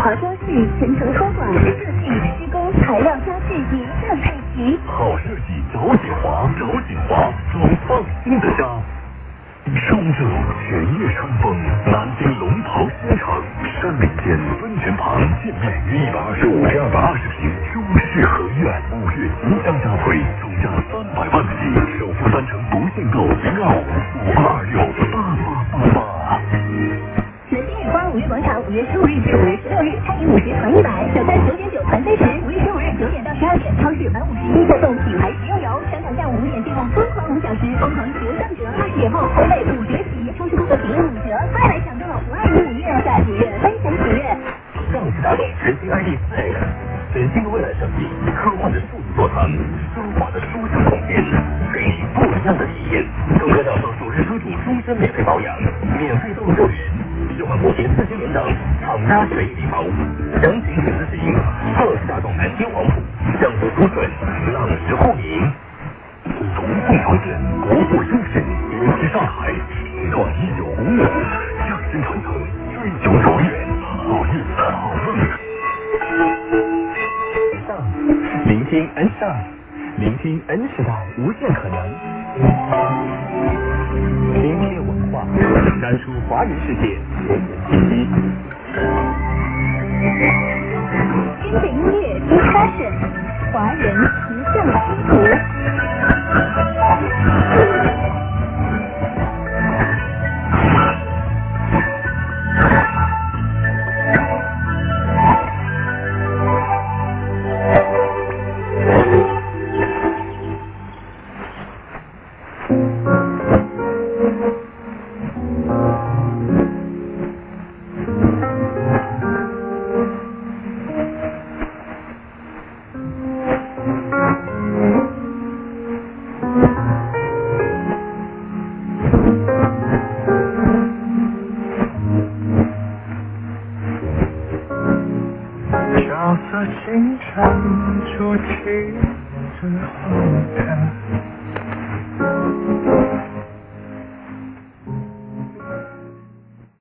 华装饰全程托管，设计施工材料家具一站配齐。 好设计找锦华，找锦华装放心的家。双州全业春风，南京龙袍新城，山林间温泉旁建面积125至220平中式合院，5月即将加推，总价300万起，首付3成不限购，02552268888。 南京日光5月广场5月15日至5月16日，餐饮50团100，早餐9.9团30。5月15日9点到12点，超市满51再送品牌食用油。商场下午5点进入疯狂5小时，疯狂折上折，20点后烘焙5折起，超市工作品5折，快来抢购525月下几月分享喜悦。 上汽大众全新 ID.4X， 全新的未来设计，科幻的数字座舱，奢华的舒适空间，给你不一样的体验。更可享受首日车主终身免费保养，免费道路救援，置换5天4千元等厂家权益礼包。详情请咨询上汽大众南京黄埔江苏苏顺浪石沪宁。龙凤长城，国货优势，延续上海青创19红牛，匠心传承，追求卓越，好运好梦。聆听 N 上，聆听 N 时代无限可能。拼贴文化，燃出华人世界前沿气息。 跟着音乐听 fashion， 华人时尚拼图。 角色清晨出去之后看